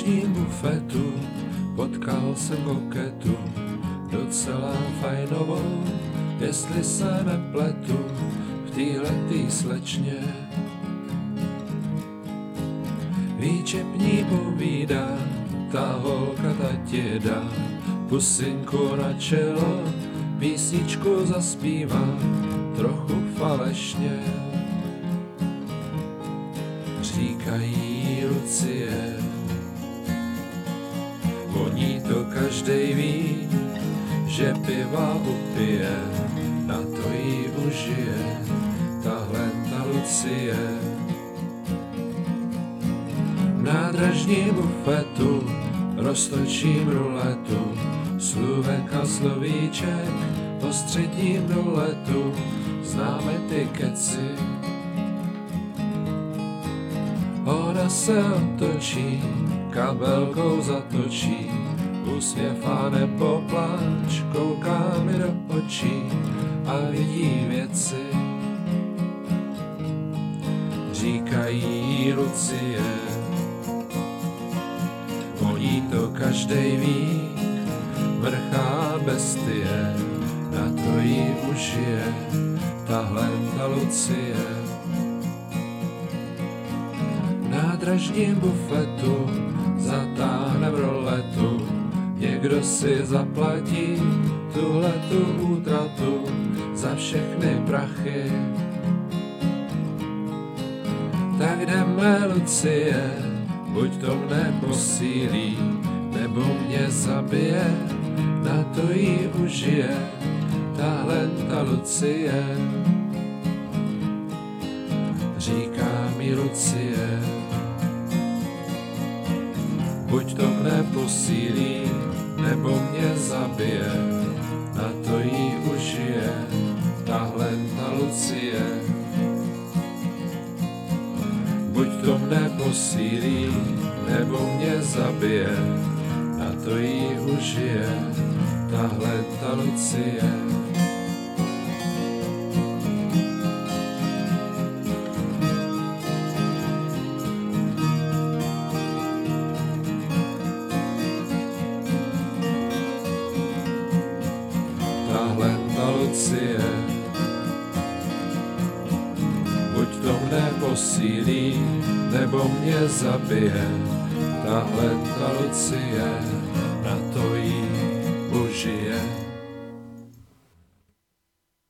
nádražním bufetu potkal jsem koketu, docela fajnovou, jestli se nepletu, v téhletý slečně. Výčepní povídá, ta holka ta ti dá pusinku na čelo, písničku zaspívá, trochu falešně. Říkají Lucie, o ní to každej ví, že piva upije, na to jí užije, tahle ta Lucie. V nádražním bufetu roztočím ruletu, slůvek a slovíček o středním doletu, známe ty keci. Ona se otočí, kabelkou zatočí, úsměv a nebo pláč, kouká mi do očí a vidí věci. Říkají Lucie, o ní to každej ví, vrchá bestie, na to jí užije, tahle ta Lucie. V nádražním bufetu zatáhne v roletu, někdo si zaplatí tuhletu útratu za všechny prachy. Tak jdeme, Lucie, buď to mne posílí, nebo mě zabije, na to jí užije, tahle ta Lucie. Říká mi Lucie, buď to mne posílí, nebo mě zabije, na to jí užije, tahle ta Lucie. Buď to mne posílí, nebo mě zabije, na to jí užije, tahle ta Lucie. Tahle ta Lucie. Buď to mne posílí, nebo mě zabije, tahle ta Lucie.